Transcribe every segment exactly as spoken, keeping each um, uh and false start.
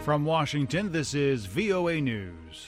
From Washington, this is V O A News.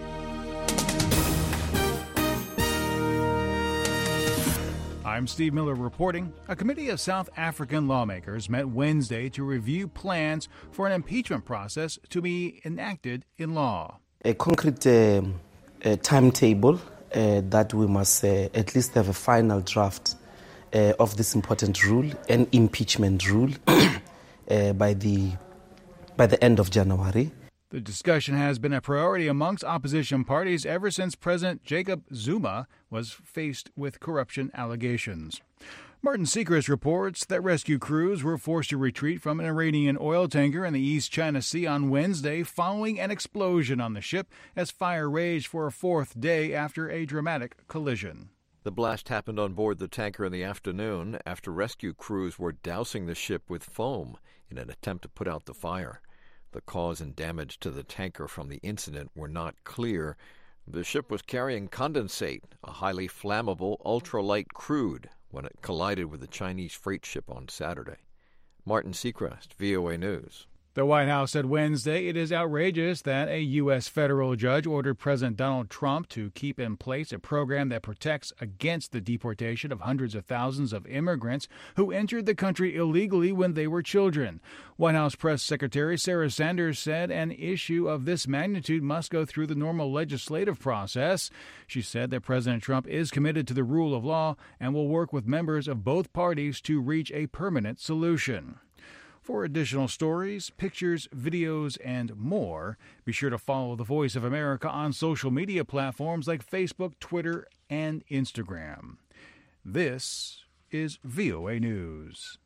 I'm Steve Miller reporting. A committee of South African lawmakers met Wednesday to review plans for an impeachment process to be enacted in law. A concrete uh, uh, timetable uh, that we must uh, at least have a final draft uh, of this important rule, an impeachment rule, uh, by the by the end of January. The discussion has been a priority amongst opposition parties ever since President Jacob Zuma was faced with corruption allegations. Martin Seacrest reports that rescue crews were forced to retreat from an Iranian oil tanker in the East China Sea on Wednesday following an explosion on the ship as fire raged for a fourth day after a dramatic collision. The blast happened on board the tanker in the afternoon after rescue crews were dousing the ship with foam in an attempt to put out the fire. The cause and damage to the tanker from the incident were not clear. The ship was carrying condensate, a highly flammable ultralight crude, when it collided with a Chinese freight ship on Saturday. Martin Seacrest, V O A News. The White House said Wednesday it is outrageous that a U S federal judge ordered President Donald Trump to keep in place a program that protects against the deportation of hundreds of thousands of immigrants who entered the country illegally when they were children. White House Press Secretary Sarah Sanders said an issue of this magnitude must go through the normal legislative process. She said that President Trump is committed to the rule of law and will work with members of both parties to reach a permanent solution. For additional stories, pictures, videos, and more, be sure to follow The Voice of America on social media platforms like Facebook, Twitter, and Instagram. This is V O A News.